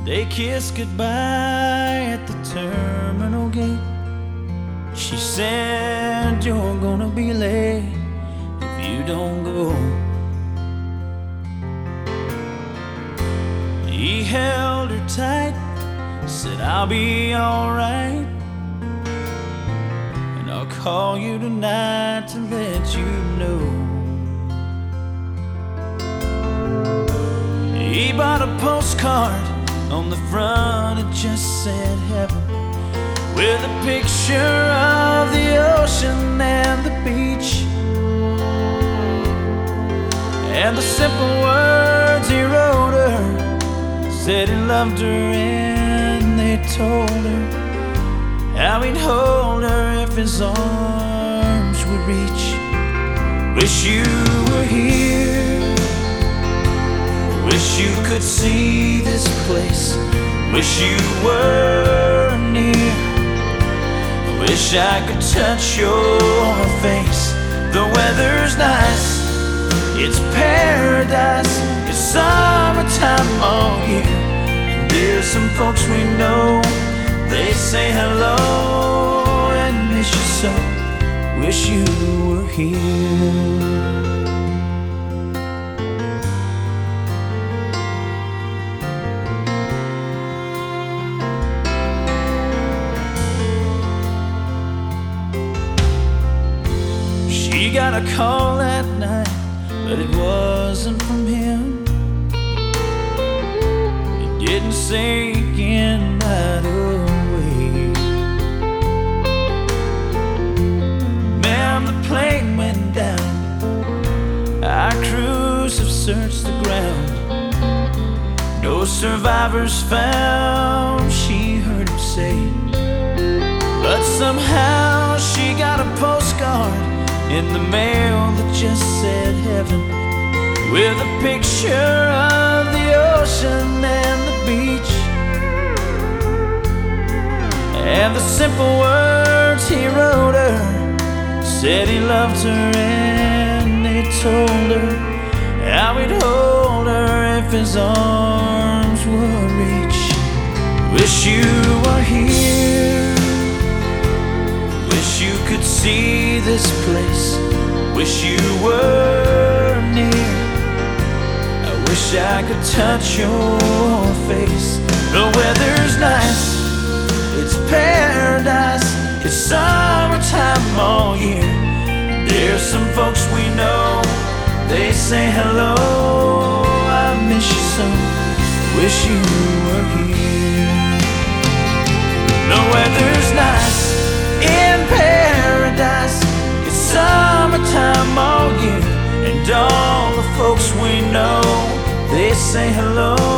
They kissed goodbye at the terminal gate. She said, "You're gonna be late if you don't go." He held her tight, said, "I'll be alright, and I'll call you tonight to let you know." He bought a postcard, on the front it just said heaven, with a picture of the ocean and the beach, and the simple words he wrote her said he loved her, and they told her how he'd hold her if his arms would reach. Wish you were here, wish you could see this place, wish you were near, wish I could touch your face. The weather's nice, it's paradise, it's summertime all year. And there's some folks we know, they say hello and miss you so. Wish you were here. She got a call that night, but it wasn't from him. It didn't sink in right away. Ma'am, the plane went down, our crews have searched the ground, no survivors found, she heard him say. But somehow she got a postcard in the mail that just said heaven, with a picture of the ocean and the beach, and the simple words he wrote her said he loved her, and they told her how he'd hold her if his arms would reach. Wish you were here, wish you could see this place, wish you were near, I wish I could touch your face. The weather's nice, it's paradise, it's summertime all year. There's some folks we know, they say hello, I miss you so, wish you were here. The weather's nice, in paradise, it's summertime all year. And all the folks we know, they say hello,